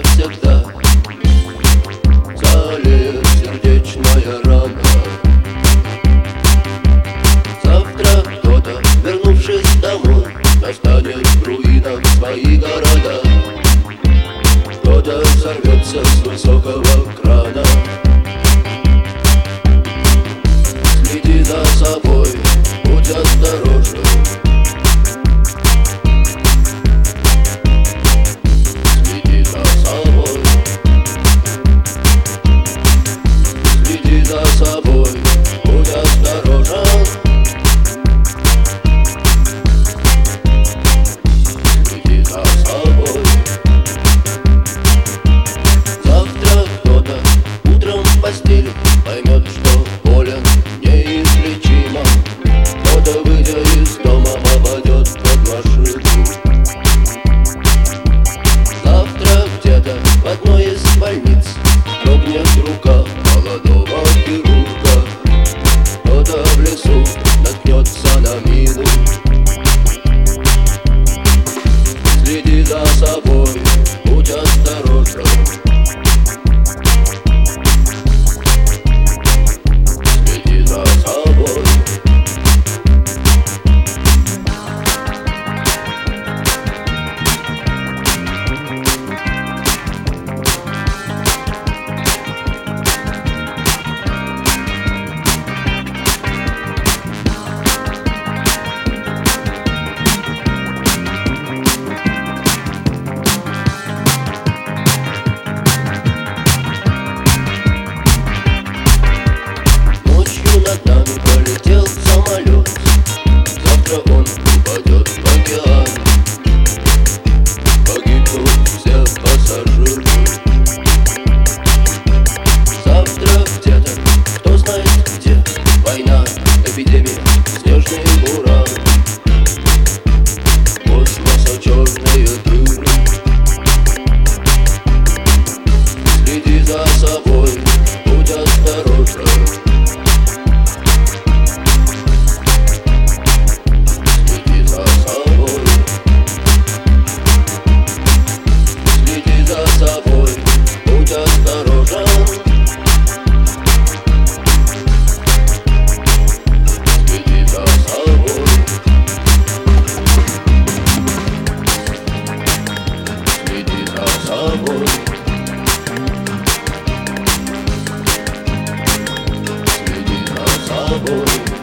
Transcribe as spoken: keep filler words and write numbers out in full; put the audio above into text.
навсегда залеет сердечная рана. Завтра кто-то, вернувшись домой, достанет в руинах свои города. Кто-то сорвется с высокого крана. Следи за собой, будь осторожен. Следи за собой. Следи за собой, будь осторожен. Следи за собой. Завтра кто-то утром в постели поймет, что болен неизлечимо. Кто-то, выйдя из дома, попадет под машину. Завтра где-то в одной из больниц дрогнет рука молодого хирурга. Кто-то в лесу наткнется на мину. Следи за собой, будь осторожен. Следи за собой. Над нами пролетел самолет. Завтра он упадет в океан. Погибнут все пассажиры. Завтра где-то, кто знает где, война, эпидемия, снежный буран, космоса черные дыры. Следи за собой, будь осторожен. Следи за собой.